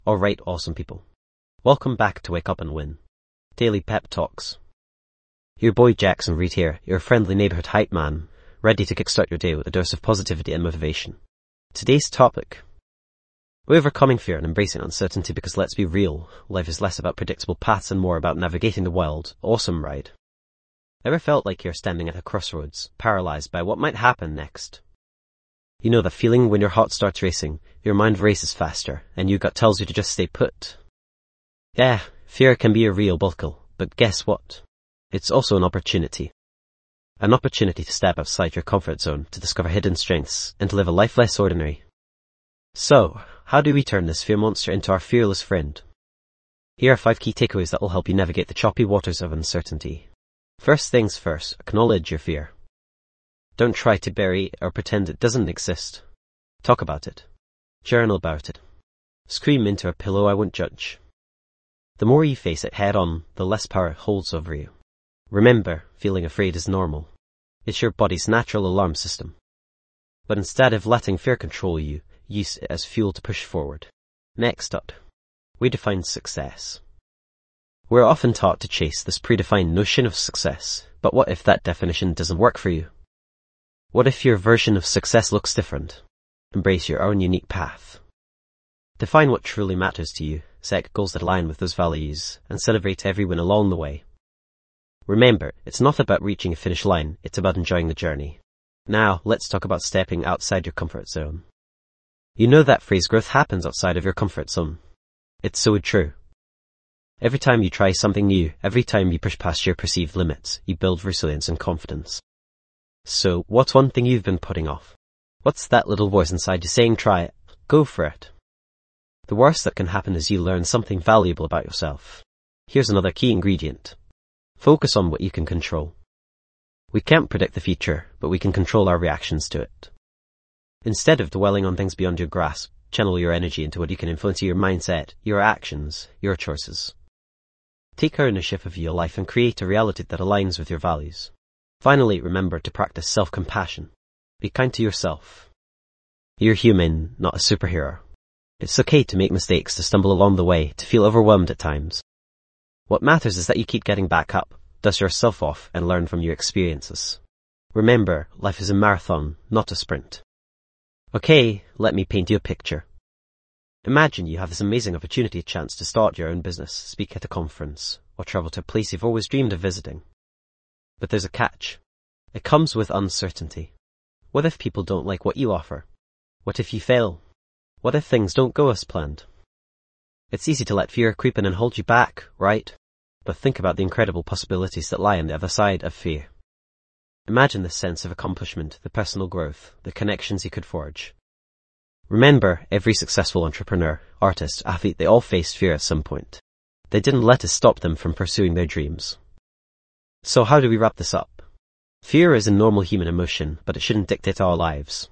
Alright, awesome people. Welcome back to Wake Up and Win. Daily Pep Talks. Your boy Jackson Reed here, your friendly neighbourhood hype man, ready to kickstart your day with a dose of positivity and motivation. Today's topic. We're overcoming fear and embracing uncertainty because let's be real, life is less about predictable paths and more about navigating the wild, awesome ride. Ever felt like you're standing at a crossroads, paralysed by what might happen next? You know the feeling when your heart starts racing, your mind races faster, and your gut tells you to just stay put. Yeah, fear can be a real buckle, but guess what? It's also an opportunity. An opportunity to step outside your comfort zone, to discover hidden strengths, and to live a life less ordinary. So, how do we turn this fear monster into our fearless friend? Here are 5 key takeaways that will help you navigate the choppy waters of uncertainty. First things first, acknowledge your fear. Don't try to bury or pretend it doesn't exist. Talk about it. Journal about it. Scream into a pillow, I won't judge. The more you face it head on, the less power it holds over you. Remember, feeling afraid is normal. It's your body's natural alarm system. But instead of letting fear control you, use it as fuel to push forward. Next up, we define success. We're often taught to chase this predefined notion of success, but what if that definition doesn't work for you? What if your version of success looks different? Embrace your own unique path. Define what truly matters to you, set goals that align with those values, and celebrate every win along the way. Remember, it's not about reaching a finish line, it's about enjoying the journey. Now, let's talk about stepping outside your comfort zone. You know that phrase, growth happens outside of your comfort zone. It's so true. Every time you try something new, every time you push past your perceived limits, you build resilience and confidence. So, what's one thing you've been putting off? What's that little voice inside you saying try it? Go for it. The worst that can happen is you learn something valuable about yourself. Here's another key ingredient. Focus on what you can control. We can't predict the future, but we can control our reactions to it. Instead of dwelling on things beyond your grasp, channel your energy into what you can influence: your mindset, your actions, your choices. Take ownership of your life and create a reality that aligns with your values. Finally, remember to practice self-compassion. Be kind to yourself. You're human, not a superhero. It's okay to make mistakes, to stumble along the way, to feel overwhelmed at times. What matters is that you keep getting back up, dust yourself off, and learn from your experiences. Remember, life is a marathon, not a sprint. Okay, let me paint you a picture. Imagine you have this amazing opportunity, chance to start your own business, speak at a conference, or travel to a place you've always dreamed of visiting. But there's a catch. It comes with uncertainty. What if people don't like what you offer? What if you fail? What if things don't go as planned? It's easy to let fear creep in and hold you back, right? But think about the incredible possibilities that lie on the other side of fear. Imagine the sense of accomplishment, the personal growth, the connections you could forge. Remember, every successful entrepreneur, artist, athlete, they all faced fear at some point. They didn't let it stop them from pursuing their dreams. So how do we wrap this up? Fear is a normal human emotion, but it shouldn't dictate our lives.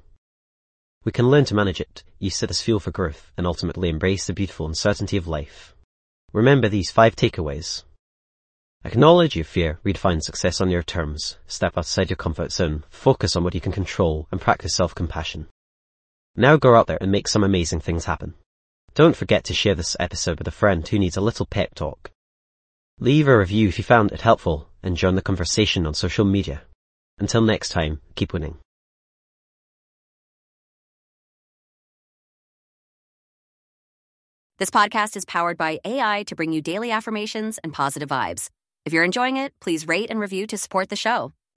We can learn to manage it, use it as fuel for growth, and ultimately embrace the beautiful uncertainty of life. Remember these 5 takeaways. Acknowledge your fear, redefine success on your terms, step outside your comfort zone, focus on what you can control, and practice self-compassion. Now go out there and make some amazing things happen. Don't forget to share this episode with a friend who needs a little pep talk. Leave a review if you found it helpful, and join the conversation on social media. Until next time, keep winning. This podcast is powered by AI to bring you daily affirmations and positive vibes. If you're enjoying it, please rate and review to support the show.